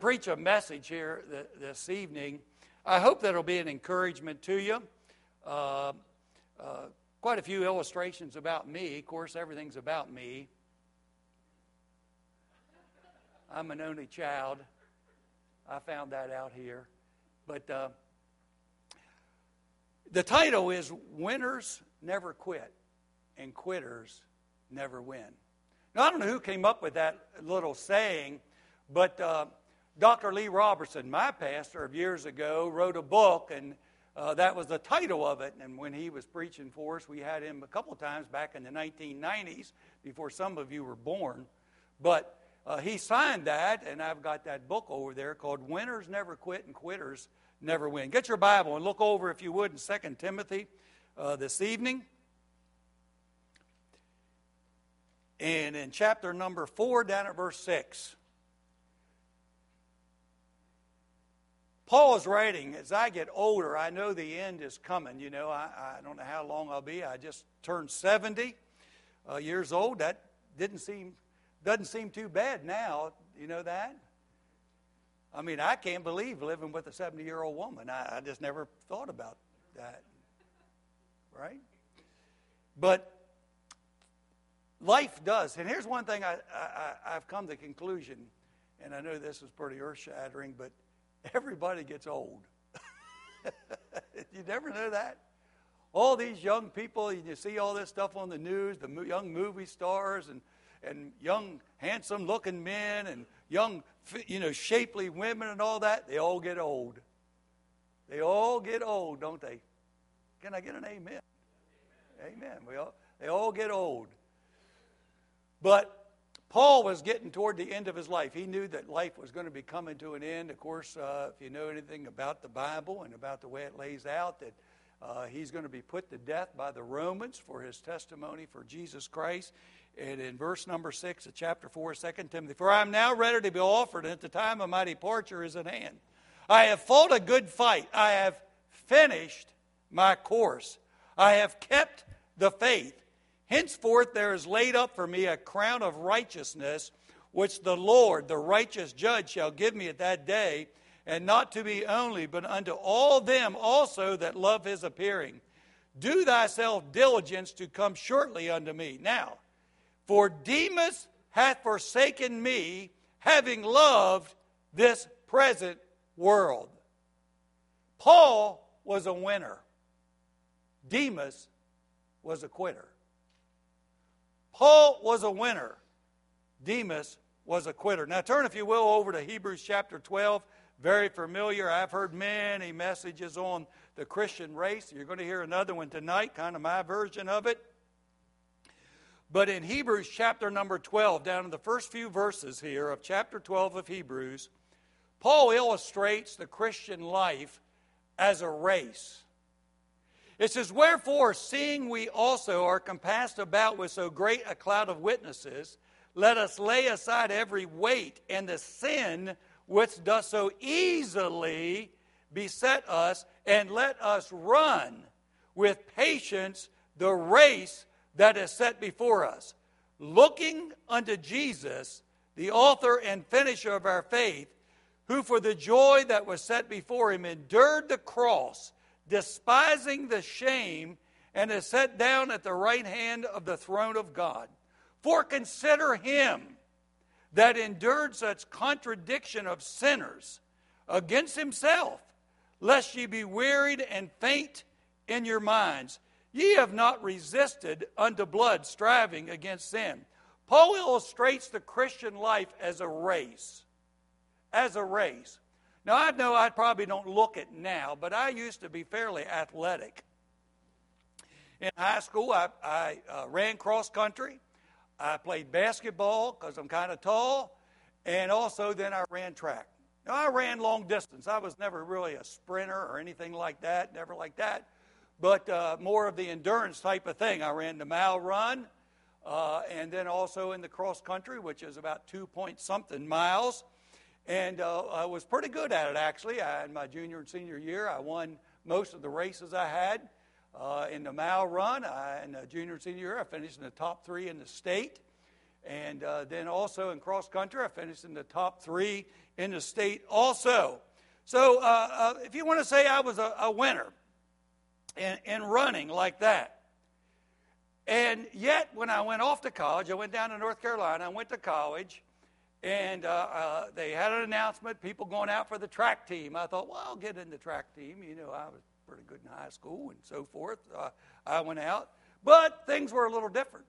preach a message here this evening. I hope that it'll be an encouragement to you. Quite a few illustrations about me. Of course, everything's about me. I'm an only child. I found that out here. But the title is Winners Never Quit and Quitters Never Win. Now, I don't know who came up with that little saying, but Dr. Lee Robertson, my pastor of years ago, wrote a book, and that was the title of it. And when he was preaching for us, we had him a couple times back in the 1990s, before some of you were born. But he signed that, and I've got that book over there called Winners Never Quit and Quitters Never Win. Get your Bible and look over, if you would, in 2 Timothy this evening. And in chapter number 4, down at verse 6. Paul is writing, as I get older, I know the end is coming. You know, I don't know how long I'll be. I just turned 70 years old. That doesn't seem too bad now. You know that? I mean, I can't believe living with a 70-year-old woman. I just never thought about that. Right? But life does. And here's one thing I've come to the conclusion, and I know this is pretty earth-shattering, but everybody gets old. You never know that? All these young people, you see all this stuff on the news, the young movie stars and young, handsome-looking men and young, shapely women and all that, they all get old. They all get old, don't they? Can I get an amen? Amen. They all get old. But Paul was getting toward the end of his life. He knew that life was going to be coming to an end. Of course, if you know anything about the Bible and about the way it lays out, that he's going to be put to death by the Romans for his testimony for Jesus Christ. And in verse number 6 of chapter 4, 2 Timothy, for I am now ready to be offered, and at the time of my departure is at hand. I have fought a good fight. I have finished my course. I have kept the faith. Henceforth there is laid up for me a crown of righteousness, which the Lord, the righteous judge, shall give me at that day, and not to me only, but unto all them also that love his appearing. Do thyself diligence to come shortly unto me. Now, for Demas hath forsaken me, having loved this present world. Paul was a winner. Demas was a quitter. Paul was a winner. Demas was a quitter. Now turn, if you will, over to Hebrews chapter 12. Very familiar. I've heard many messages on the Christian race. You're going to hear another one tonight, kind of my version of it. But in Hebrews chapter number 12, down in the first few verses here of chapter 12 of Hebrews, Paul illustrates the Christian life as a race. It says, wherefore, seeing we also are compassed about with so great a cloud of witnesses, let us lay aside every weight and the sin which does so easily beset us, and let us run with patience the race that is set before us, looking unto Jesus, the author and finisher of our faith, who for the joy that was set before him endured the cross, despising the shame, and is set down at the right hand of the throne of God. For consider him that endured such contradiction of sinners against himself, lest ye be wearied and faint in your minds. Ye have not resisted unto blood, striving against sin. Paul illustrates the Christian life as a race. As a race. Now, I know I probably don't look it now, but I used to be fairly athletic. In high school, I ran cross country. I played basketball because I'm kind of tall. And also then I ran track. Now, I ran long distance. I was never really a sprinter or anything like that, never like that. But more of the endurance type of thing. I ran the mile run, and then also in the cross country, which is about 2-point-something miles. And I was pretty good at it, actually. In my junior and senior year, I won most of the races I had. In the mile run, in the junior and senior year, I finished in the top 3 in the state. And then also in cross country, I finished in the top 3 in the state also. So if you want to say I was a winner in running like that. And yet, when I went off to college, I went down to North Carolina, I went to college, and they had an announcement, people going out for the track team. I thought, well, I'll get in the track team. You know, I was pretty good in high school and so forth. I went out. But things were a little different.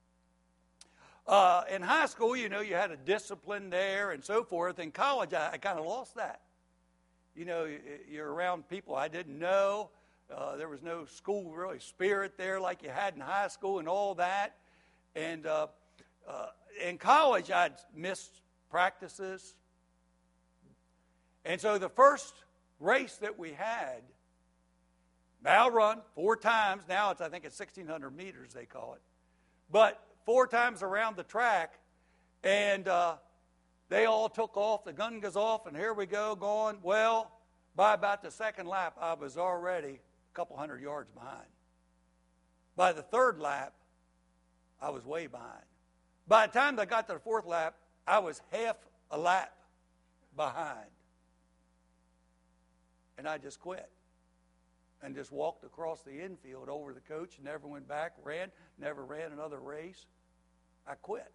In high school, you know, you had a discipline there and so forth. In college, I kind of lost that. You know, you're around people I didn't know. There was no school really spirit there like you had in high school and all that. And in college, I'd missed practices. And so the first race that we had, I'll run 4 times. Now I think it's 1,600 meters, they call it. But 4 times around the track, and they all took off. The gun goes off, and here we go, going. Well, by about the second lap, I was already a couple hundred yards behind. By the third lap, I was way behind. By the time I got to the 4th lap, I was half a lap behind. And I just quit. And just walked across the infield over the coach, never went back, never ran another race. I quit.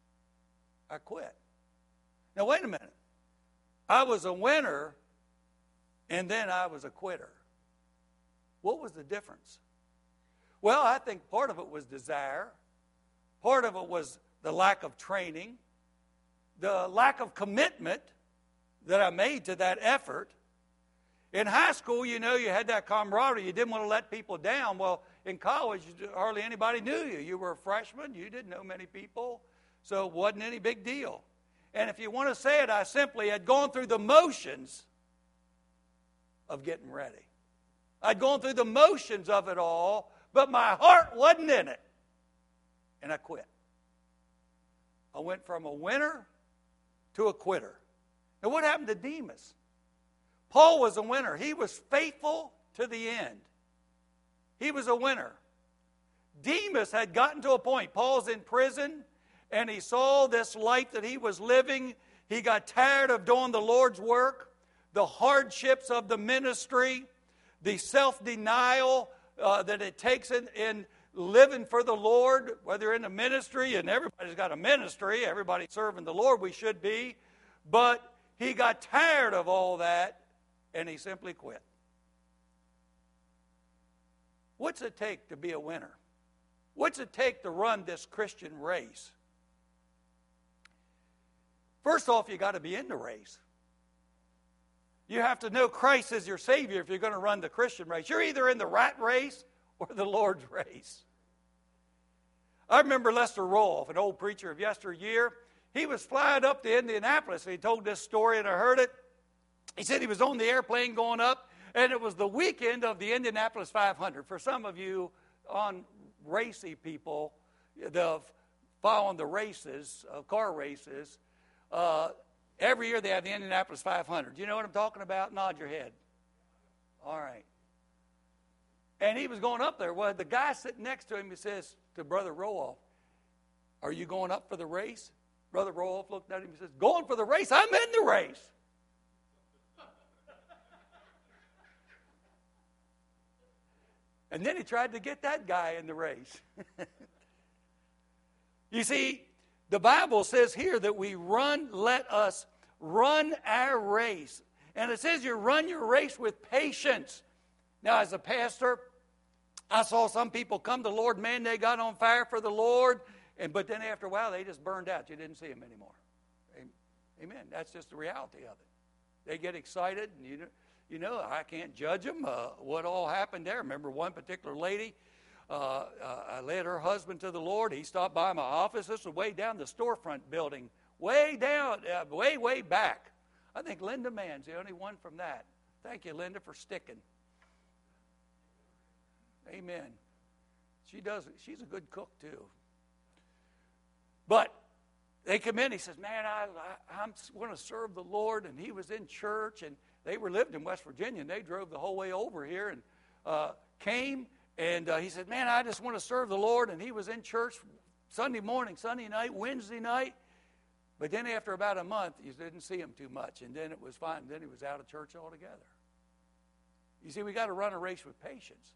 Now, wait a minute. I was a winner, and then I was a quitter. What was the difference? Well, I think part of it was desire. Part of it was the lack of training, the lack of commitment that I made to that effort. In high school, you know, you had that camaraderie. You didn't want to let people down. Well, in college, hardly anybody knew you. You were a freshman. You didn't know many people. So it wasn't any big deal. And if you want to say it, I simply had gone through the motions of getting ready. I'd gone through the motions of it all, but my heart wasn't in it. And I quit. I went from a winner to a quitter. Now, what happened to Demas? Paul was a winner. He was faithful to the end. He was a winner. Demas had gotten to a point. Paul's in prison, and he saw this life that he was living. He got tired of doing the Lord's work, the hardships of the ministry, the self-denial that it takes in living for the Lord, whether in the ministry, and everybody's got a ministry, everybody's serving the Lord, we should be, but he got tired of all that, and he simply quit. What's it take to be a winner? What's it take to run this Christian race? First off, you got to be in the race. You have to know Christ as your Savior if you're going to run the Christian race. You're either in the rat race or the Lord's race. I remember Lester Roloff, an old preacher of yesteryear. He was flying up to Indianapolis, and he told this story, and I heard it. He said he was on the airplane going up, and it was the weekend of the Indianapolis 500. For some of you on racy people, following the races, car races, every year they have the Indianapolis 500. Do you know what I'm talking about? Nod your head. All right. And he was going up there. Well, the guy sitting next to him, he says to Brother Roloff, "Are you going up for the race?" Brother Roloff looked at him and says, "Going for the race? I'm in the race." And then he tried to get that guy in the race. You see, the Bible says here that let us run our race. And it says you run your race with patience. Now, as a pastor, I saw some people come to the Lord, man, they got on fire for the Lord, but then after a while, they just burned out. You didn't see them anymore. Amen. That's just the reality of it. They get excited, and you know, I can't judge them, what all happened there. Remember one particular lady, I led her husband to the Lord. He stopped by my office. This was way down the storefront building, way down, way back. I think Linda Mann's the only one from that. Thank you, Linda, for sticking. Amen. She's a good cook, too. But they come in, he says, man, I want to serve the Lord, and he was in church, and they lived in West Virginia, and they drove the whole way over here and came, and he said, man, I just want to serve the Lord, and he was in church Sunday morning, Sunday night, Wednesday night. But then after about a month, you didn't see him too much, and then it was fine. Then he was out of church altogether. You see, we got to run a race with patience.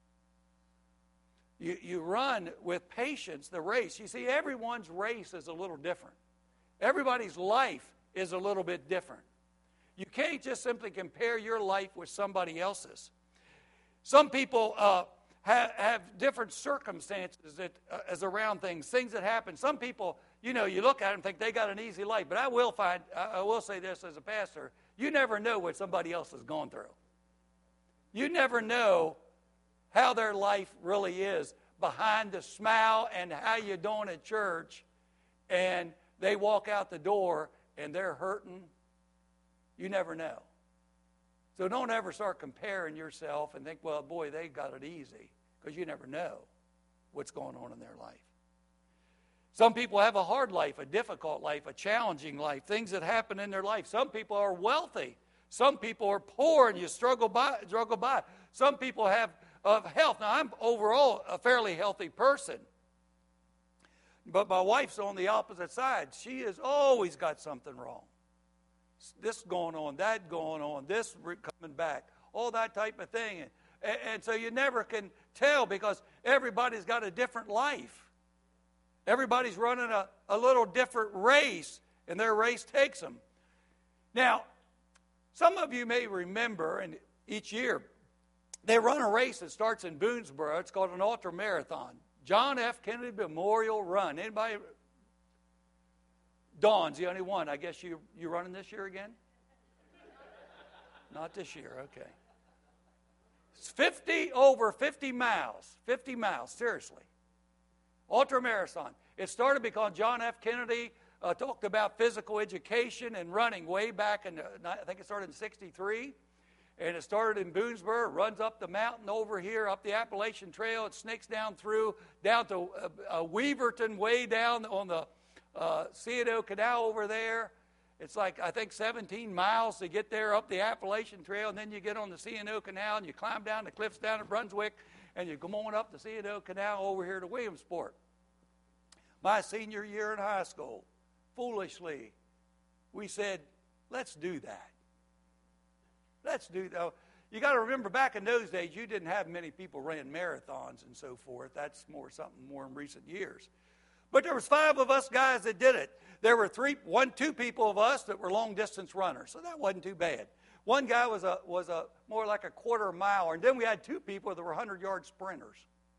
You run with patience the race. You see, everyone's race is a little different. Everybody's life is a little bit different. You can't just simply compare your life with somebody else's. Some people have different circumstances that as around things that happen. Some people, you look at them and think they got an easy life. But I will say this as a pastor, you never know what somebody else has gone through. You never know how their life really is behind the smile and how you doing at church, and they walk out the door and they're hurting. You never know. So don't ever start comparing yourself and think, well, boy, they got it easy, because you never know what's going on in their life. Some people have a hard life, a difficult life, a challenging life, things that happen in their life. Some people are wealthy. Some people are poor and you struggle by. Some people have health. Now, I'm overall a fairly healthy person. But my wife's on the opposite side. She has always got something wrong. This going on, that going on, this coming back, all that type of thing. And so you never can tell, because everybody's got a different life. Everybody's running a little different race, and their race takes them. Now, some of you may remember, and each year, they run a race that starts in Boonesboro. It's called an ultra marathon. John F. Kennedy Memorial Run. Anybody? Dawn's the only one. I guess you running this year again? Not this year, okay. It's over 50 miles. 50 miles, seriously. Ultra marathon. It started because John F. Kennedy talked about physical education and running way back in, I think it started in 1963. And it started in Boonesboro, runs up the mountain over here, up the Appalachian Trail. It snakes down to Weaverton, way down on the C&O Canal over there. It's like, I think, 17 miles to get there up the Appalachian Trail. And then you get on the C&O Canal and you climb down the cliffs down at Brunswick. And you come on up the C&O Canal over here to Williamsport. My senior year in high school, foolishly, we said, let's do that. Let's do that. You got to remember, back in those days, you didn't have many people ran marathons and so forth. That's something more in recent years. But there was 5 of us guys that did it. There were 2 people of us that were long distance runners, so that wasn't too bad. One guy was a more like a quarter mile, and then we had 2 people that were 100-yard sprinters.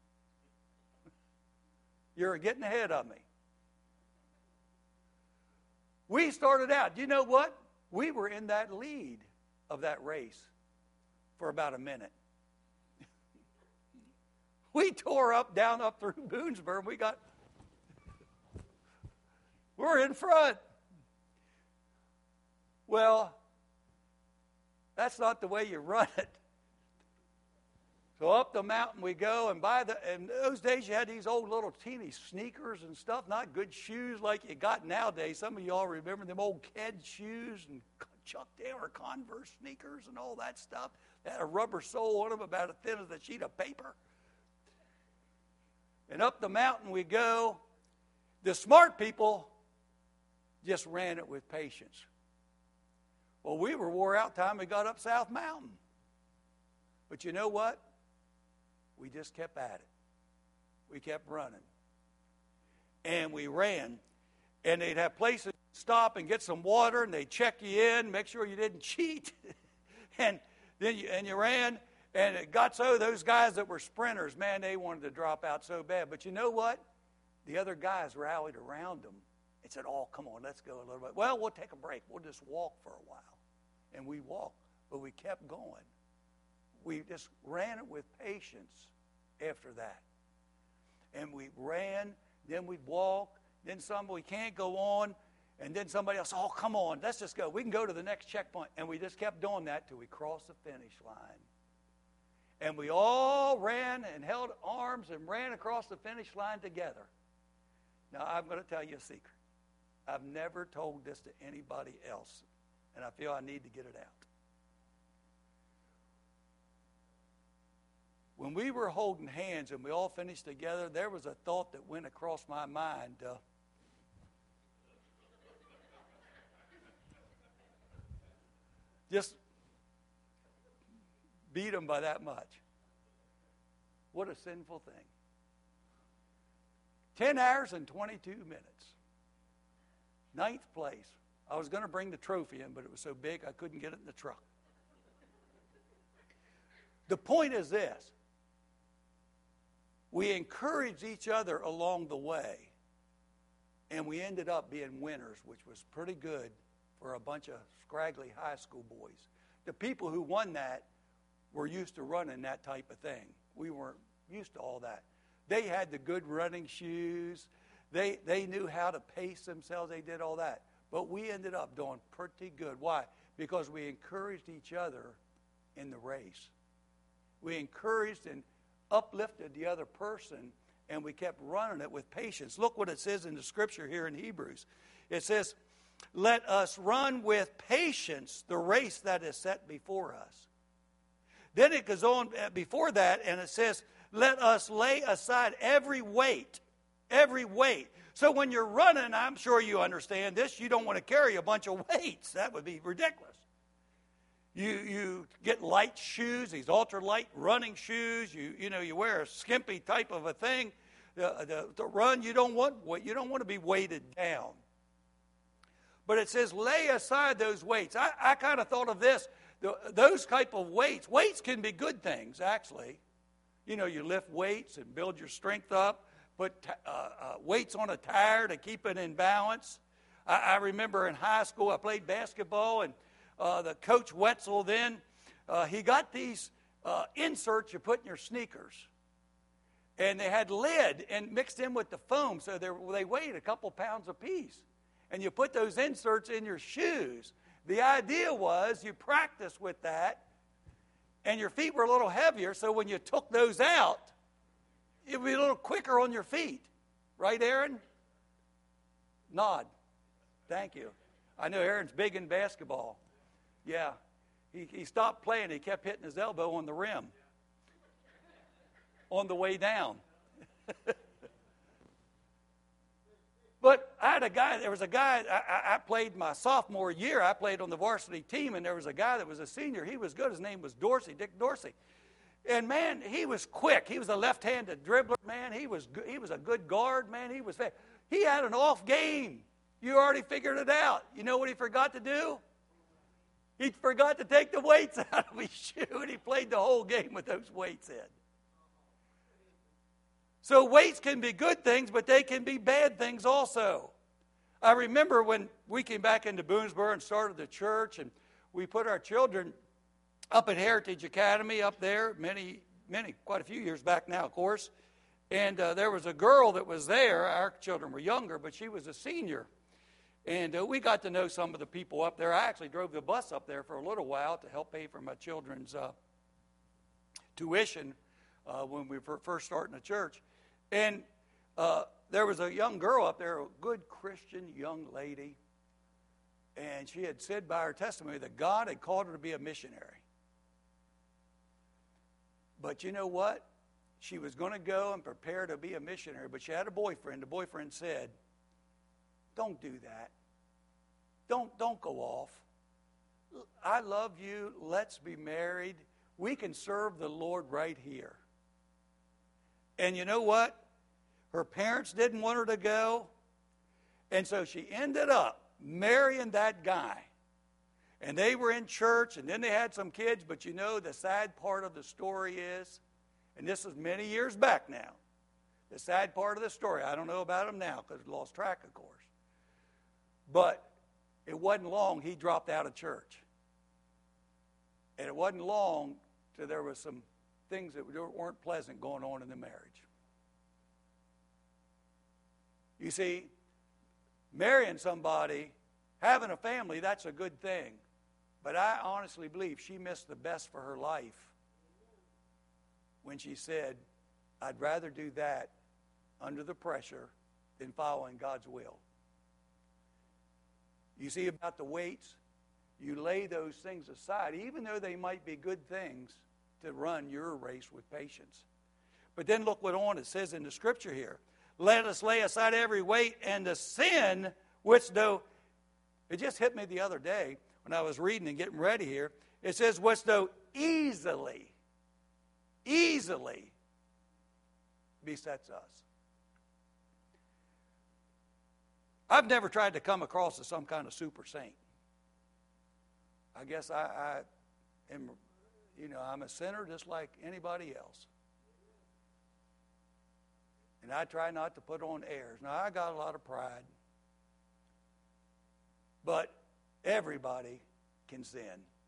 You're getting ahead of me. We started out. You know what? We were in that lead of that race for about a minute. We tore down up through Boonesboro, and we're in front. Well, that's not the way you run it. So up the mountain we go, and in those days you had these old little teeny sneakers and stuff, not good shoes like you got nowadays. Some of y'all remember them old Ked shoes and Chuck Taylor Converse sneakers and all that stuff. They had a rubber sole on them about as thin as a sheet of paper. And up the mountain we go. The smart people just ran it with patience. Well, we were wore out time we got up South Mountain. But you know what? We just kept at it. We kept running. And we ran. And they'd have places to stop and get some water, and they'd check you in, make sure you didn't cheat. and then you ran, and it got so those guys that were sprinters, man, they wanted to drop out so bad. But you know what? The other guys rallied around them and said, oh, come on, let's go a little bit. Well, we'll take a break. We'll just walk for a while. And we walked, but we kept going. We just ran it with patience after that. And we ran, then we'd walk, then we can't go on, and then somebody else, oh, come on, let's just go. We can go to the next checkpoint. And we just kept doing that till we crossed the finish line. And we all ran and held arms and ran across the finish line together. Now, I'm going to tell you a secret. I've never told this to anybody else, and I feel I need to get it out. when we were holding hands and we all finished together, there was a thought that went across my mind. Just beat them by that much. What a sinful thing. 10 hours and 22 minutes. 9th place. I was going to bring the trophy in, but it was so big I couldn't get it in the truck. The point is this. We encouraged each other along the way, and we ended up being winners, which was pretty good for a bunch of scraggly high school boys. The people who won that were used to running that type of thing. We weren't used to all that. They had the good running shoes. They knew how to pace themselves. They did all that. But we ended up doing pretty good. Why? Because we encouraged each other in the race. We encouraged and uplifted the other person, and we kept running it with patience. Look what it says in the scripture here in Hebrews. It says, let us run with patience the race that is set before us. Then it goes on before that, and it says, let us lay aside every weight. Every weight. So when you're running, I'm sure you understand this, you don't want to carry a bunch of weights. That would be ridiculous. You get light shoes, these ultra-light running shoes. You wear a skimpy type of a thing. To run, you don't want to be weighted down. But it says, lay aside those weights. I kind of thought of this. Those type of weights. Weights can be good things, actually. You lift weights and build your strength up. Put weights on a tire to keep it in balance. I remember in high school I played basketball, and the coach Wetzel then, he got these inserts you put in your sneakers. And they had lead and mixed in with the foam, so they weighed a couple pounds apiece. And you put those inserts in your shoes. The idea was you practice with that, and your feet were a little heavier, so when you took those out, it would be a little quicker on your feet. Right, Aaron? Nod. Thank you. I know Aaron's big in basketball. Yeah. He stopped playing. He kept hitting his elbow on the rim on the way down. But there was a guy, I played my sophomore year. I played on the varsity team, and there was a guy that was a senior. He was good. His name was Dorsey, Dick Dorsey. And, man, he was quick. He was a left-handed dribbler, man. He was a good guard, man. He was fast. He had an off game. You already figured it out. You know what he forgot to do? He forgot to take the weights out of his shoe, and he played the whole game with those weights in. So weights can be good things, but they can be bad things also. I remember when we came back into Boonesboro and started the church, and we put our children up at Heritage Academy up there, quite a few years back now, of course. And there was a girl that was there. Our children were younger, but she was a senior. And we got to know some of the people up there. I actually drove the bus up there for a little while to help pay for my children's tuition when we were first starting the church. And there was a young girl up there, a good Christian young lady. And she had said by her testimony that God had called her to be a missionary. But you know what? She was going to go and prepare to be a missionary, but she had a boyfriend. The boyfriend said, don't do that. Don't go off. I love you. Let's be married. We can serve the Lord right here. And you know what? Her parents didn't want her to go. And so she ended up marrying that guy. And they were in church, and then they had some kids. But you know, the sad part of the story is, and this is many years back now, the sad part of the story, I don't know about him now because I lost track, of course. But it wasn't long he dropped out of church. And it wasn't long till there was some things that weren't pleasant going on in the marriage. You see, marrying somebody, having a family, that's a good thing. But I honestly believe she missed the best for her life when she said, I'd rather do that under the pressure than following God's will. You see about the weights, you lay those things aside, even though they might be good things, to run your race with patience. But then look what on it says in the scripture here. Let us lay aside every weight and the sin which though, it just hit me the other day when I was reading and getting ready here. It says, which though easily besets us. I've never tried to come across as some kind of super saint. I guess I am, I'm a sinner just like anybody else. And I try not to put on airs. Now, I got a lot of pride. But everybody can sin.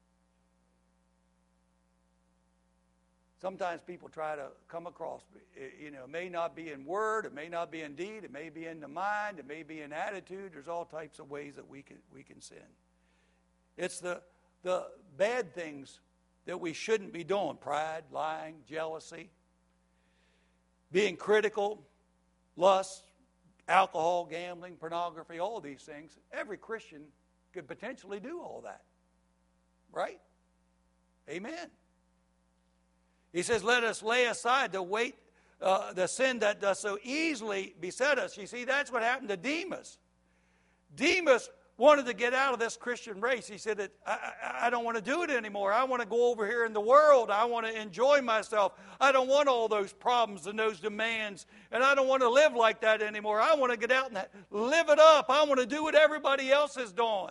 Sometimes people try to come across, it may not be in word, it may not be in deed, it may be in the mind, it may be in attitude. There's all types of ways that we can sin. It's the bad things that we shouldn't be doing: pride, lying, jealousy, being critical, lust, alcohol, gambling, pornography, all these things. Every Christian could potentially do all that. Right? Amen. He says, let us lay aside the weight, the sin that does so easily beset us. You see, that's what happened to Demas. Demas wanted to get out of this Christian race. He said, I don't want to do it anymore. I want to go over here in the world. I want to enjoy myself. I don't want all those problems and those demands. And I don't want to live like that anymore. I want to get out and live it up. I want to do what everybody else is doing.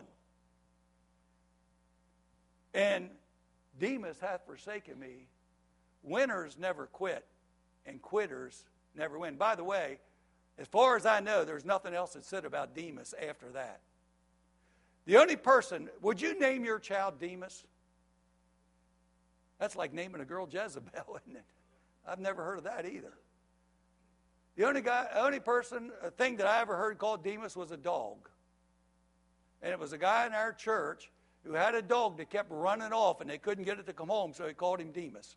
And Demas hath forsaken me. Winners never quit, and quitters never win. By the way, as far as I know, there's nothing else that's said about Demas after that. The only person, would you name your child Demas? That's like naming a girl Jezebel, isn't it? I've never heard of that either. The only thing that I ever heard called Demas was a dog. And it was a guy in our church who had a dog that kept running off, and they couldn't get it to come home, so he called him Demas.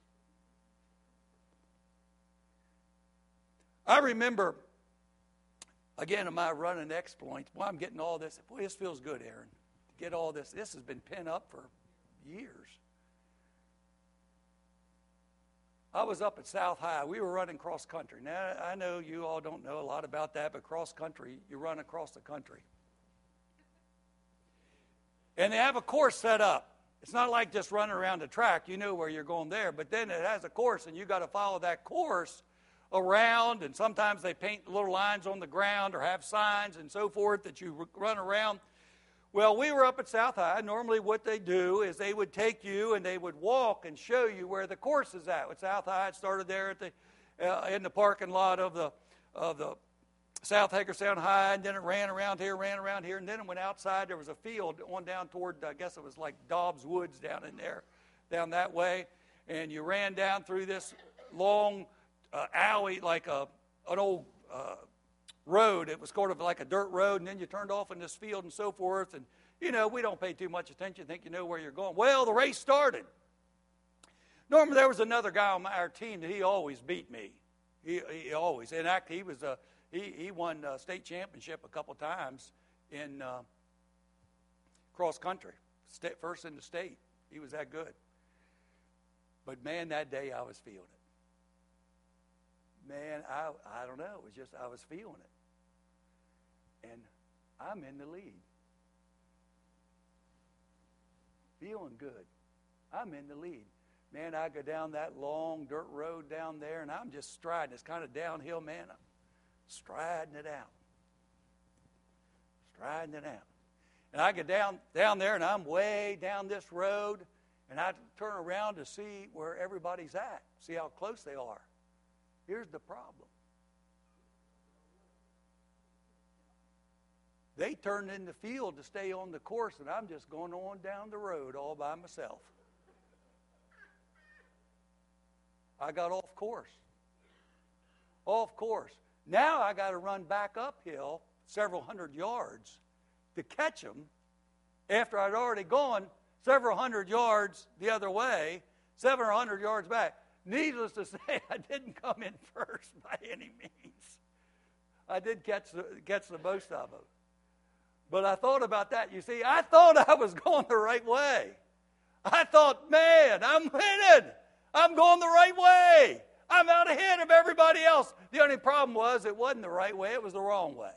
I remember, again, in my running exploits, boy, I'm getting all this. Boy, this feels good, Aaron, to get all this. This has been pent up for years. I was up at South High. We were running cross country. Now, I know you all don't know a lot about that, but cross country, you run across the country. And they have a course set up. It's not like just running around the track. You know where you're going there. But then it has a course, and you got to follow that course around, and sometimes they paint little lines on the ground or have signs and so forth that you run around. Well, we were up at South High. Normally what they do is they would take you and they would walk and show you where the course is at. At South High, it started there at in the parking lot of the South Hagerstown High, and then it ran around here, and then it went outside. There was a field on down toward, I guess it was like Dobbs Woods down in there, down that way, and you ran down through this long alley, like an old road. It was sort of like a dirt road, and then you turned off in this field and so forth. And, we don't pay too much attention, think you know where you're going. Well, the race started. Normally, there was another guy on our team that he always beat me. He always. In fact, he won state championship a couple times in cross country, first in the state. He was that good. But, man, that day I was feeling it. Man, I don't know. It was just I was feeling it. And I'm in the lead. Feeling good. I'm in the lead. Man, I go down that long dirt road down there, and I'm just striding. It's kind of downhill, man. I'm striding it out. Striding it out. And I get down there, and I'm way down this road, and I turn around to see where everybody's at, see how close they are. Here's the problem. They turned in the field to stay on the course, and I'm just going on down the road all by myself. I got off course. Off course. Now I got to run back uphill several hundred yards to catch them after I'd already gone several hundred yards the other way, 700 yards back. Needless to say, I didn't come in first by any means. I did catch the most of them. But I thought about that. You see, I thought I was going the right way. I thought, man, I'm winning. I'm going the right way. I'm out ahead of everybody else. The only problem was it wasn't the right way. It was the wrong way.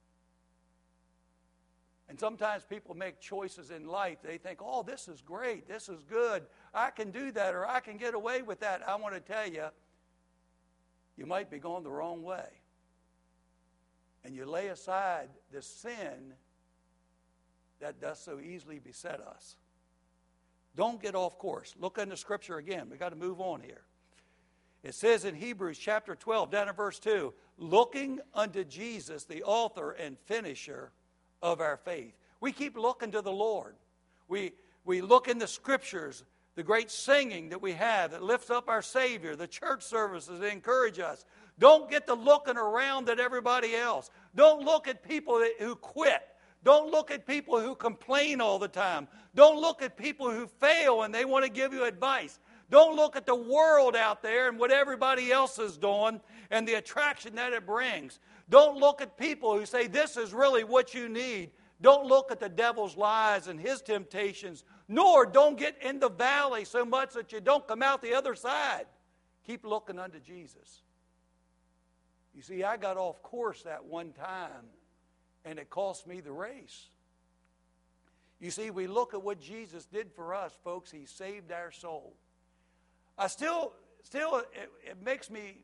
And sometimes people make choices in life. They think, oh, this is great. This is good. I can do that, or I can get away with that. I want to tell you, you might be going the wrong way. And you lay aside the sin that does so easily beset us. Don't get off course. Look in the Scripture again. We've got to move on here. It says in Hebrews chapter 12, down in verse 2, looking unto Jesus, the author and finisher of our faith. We keep looking to the Lord. We look in the Scriptures, the great singing that we have that lifts up our Savior, the church services that encourage us. Don't get to looking around at everybody else. Don't look at people who quit. Don't look at people who complain all the time. Don't look at people who fail and they want to give you advice. Don't look at the world out there and what everybody else is doing and the attraction that it brings. Don't look at people who say this is really what you need. Don't look at the devil's lies and his temptations, nor don't get in the valley so much that you don't come out the other side. Keep looking unto Jesus. You see, I got off course that one time, and it cost me the race. You see, we look at what Jesus did for us, folks. He saved our soul. I still, it makes me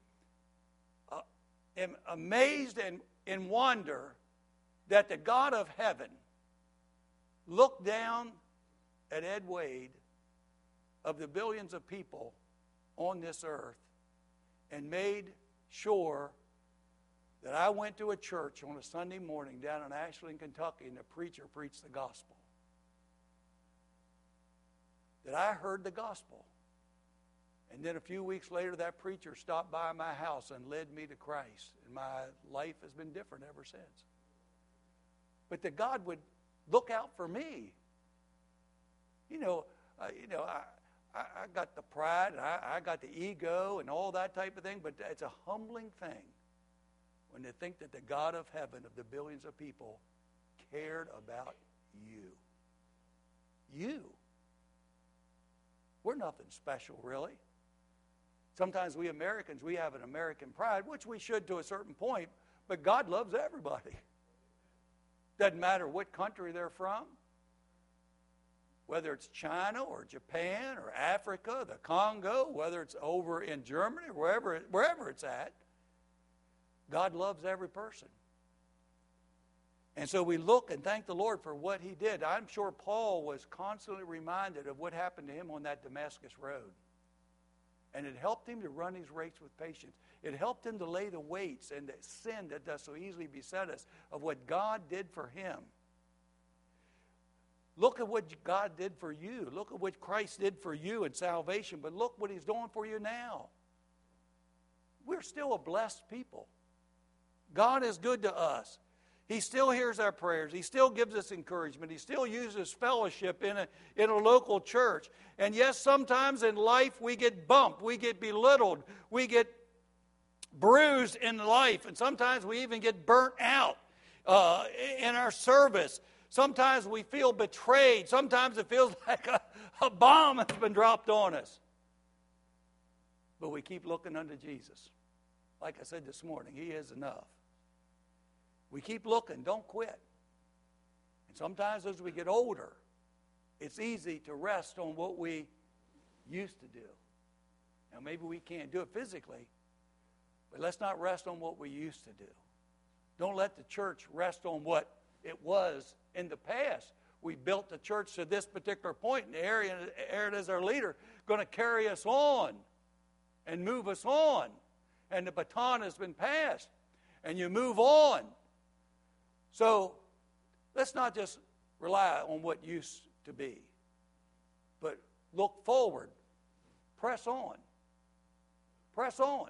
am amazed and in wonder that the God of heaven looked down at Ed Wade of the billions of people on this earth and made sure that I went to a church on a Sunday morning down in Ashland, Kentucky, and the preacher preached the gospel. That I heard the gospel. And then a few weeks later, that preacher stopped by my house and led me to Christ. And my life has been different ever since. But that God would look out for me. I got the pride, and I got the ego and all that type of thing, but it's a humbling thing when they think that the God of heaven, of the billions of people, cared about you. You. We're nothing special, really. Sometimes we Americans, we have an American pride, which we should to a certain point, but God loves everybody. Doesn't matter what country they're from, whether it's China or Japan or Africa, the Congo, whether it's over in Germany or wherever it's at, God loves every person. And so we look and thank the Lord for what he did. I'm sure Paul was constantly reminded of what happened to him on that Damascus road. And it helped him to run his race with patience. It helped him to lay the weights and the sin that does so easily beset us of what God did for him. Look at what God did for you. Look at what Christ did for you in salvation. But look what he's doing for you now. We're still a blessed people. God is good to us. He still hears our prayers. He still gives us encouragement. He still uses fellowship in a local church. And yes, sometimes in life we get bumped. We get belittled. We get bruised in life. And sometimes we even get burnt out in our service. Sometimes we feel betrayed. Sometimes it feels like a bomb has been dropped on us. But we keep looking unto Jesus. Like I said this morning, he is enough. We keep looking. Don't quit. And sometimes as we get older, it's easy to rest on what we used to do. Now, maybe we can't do it physically, but let's not rest on what we used to do. Don't let the church rest on what it was in the past. We built the church to this particular point, and Aaron as our leader going to carry us on and move us on. And the baton has been passed, and you move on. So let's not just rely on what used to be, but look forward. Press on. Press on.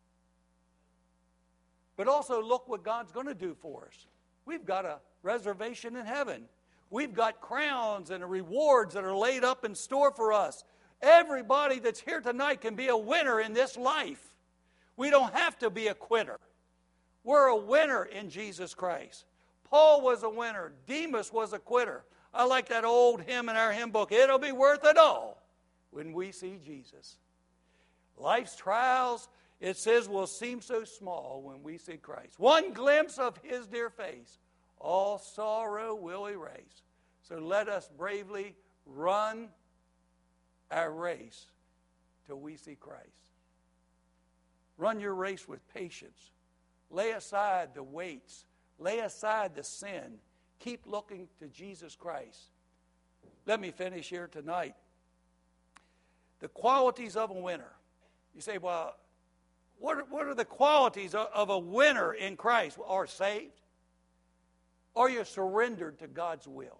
But also look what God's going to do for us. We've got a reservation in heaven. We've got crowns and rewards that are laid up in store for us. Everybody that's here tonight can be a winner in this life. We don't have to be a quitter. We're a winner in Jesus Christ. Paul was a winner. Demas was a quitter. I like that old hymn in our hymn book. It'll be worth it all when we see Jesus. Life's trials, it says, will seem so small when we see Christ. One glimpse of His dear face, all sorrow will erase. So let us bravely run our race till we see Christ. Run your race with patience. Lay aside the weights. Lay aside the sin. Keep looking to Jesus Christ. Let me finish here tonight. The qualities of a winner. You say, well, what are the qualities of a winner in Christ? Are saved? Are you surrendered to God's will?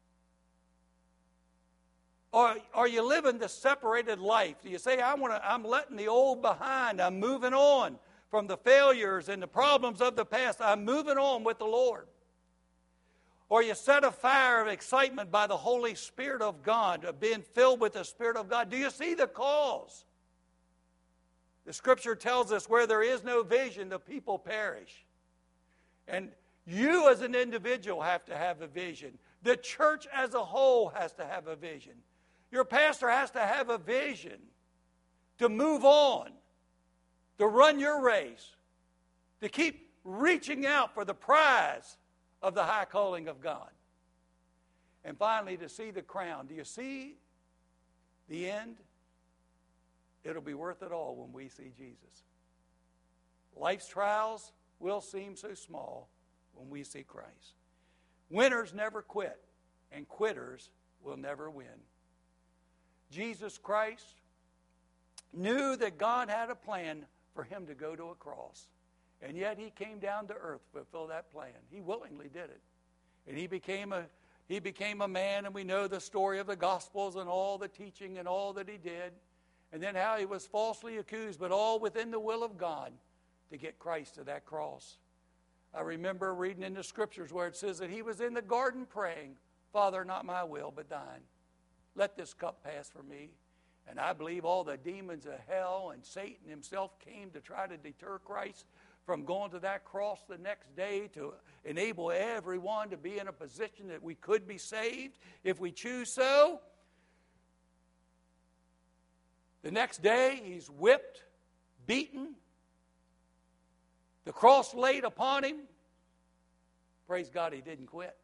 Or are you living the separated life? Do you say, I'm letting the old behind. I'm moving on from the failures and the problems of the past. I'm moving on with the Lord. Or you set a fire of excitement by the Holy Spirit of God, of being filled with the Spirit of God. Do you see the cause? The Scripture tells us where there is no vision, the people perish. And you as an individual have to have a vision. The church as a whole has to have a vision. Your pastor has to have a vision to move on, to run your race, to keep reaching out for the prize of the high calling of God. And finally, to see the crown. Do you see the end? It'll be worth it all when we see Jesus. Life's trials will seem so small when we see Christ. Winners never quit, and quitters will never win. Jesus Christ knew that God had a plan for him to go to a cross. And yet he came down to earth to fulfill that plan. He willingly did it. And he became a man, and we know the story of the Gospels and all the teaching and all that he did. And then how he was falsely accused, but all within the will of God to get Christ to that cross. I remember reading in the Scriptures where it says that he was in the garden praying, Father, not my will, but thine. Let this cup pass from me. And I believe all the demons of hell and Satan himself came to try to deter Christ from going to that cross the next day to enable everyone to be in a position that we could be saved if we choose so. The next day, he's whipped, beaten, the cross laid upon him. Praise God, he didn't quit.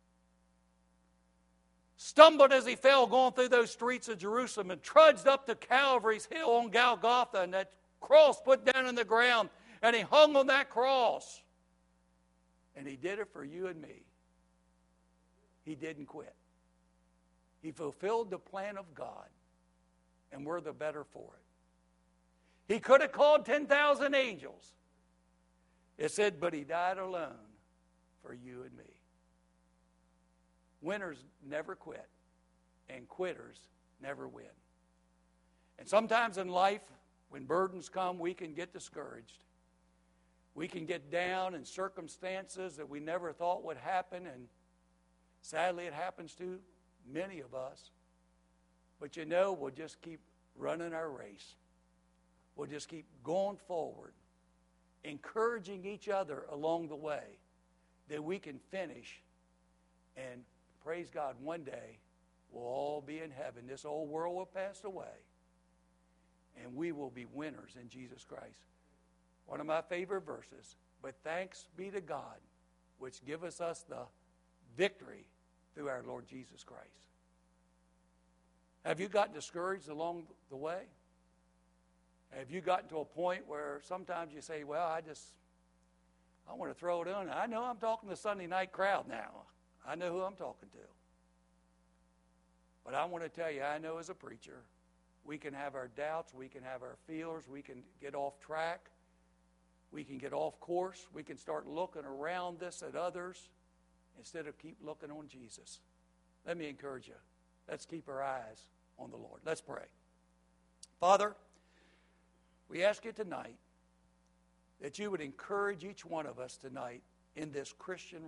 Stumbled as he fell going through those streets of Jerusalem and trudged up to Calvary's hill on Golgotha, and that cross put down in the ground, and he hung on that cross. And he did it for you and me. He didn't quit. He fulfilled the plan of God, and we're the better for it. He could have called 10,000 angels. It said, but he died alone for you and me. Winners never quit, and quitters never win. And sometimes in life, when burdens come, we can get discouraged. We can get down in circumstances that we never thought would happen, and sadly it happens to many of us. But you know, we'll just keep running our race. We'll just keep going forward, encouraging each other along the way that we can finish. And praise God, one day we'll all be in heaven. This old world will pass away, and we will be winners in Jesus Christ. One of my favorite verses, but thanks be to God, which giveth us the victory through our Lord Jesus Christ. Have you gotten discouraged along the way? Have you gotten to a point where sometimes you say, well, I want to throw it in. I know I'm talking to the Sunday night crowd now. I know who I'm talking to. But I want to tell you, I know as a preacher, we can have our doubts, we can have our fears, we can get off track, we can get off course, we can start looking around this at others instead of keep looking on Jesus. Let me encourage you. Let's keep our eyes on the Lord. Let's pray. Father, we ask you tonight that you would encourage each one of us tonight in this Christian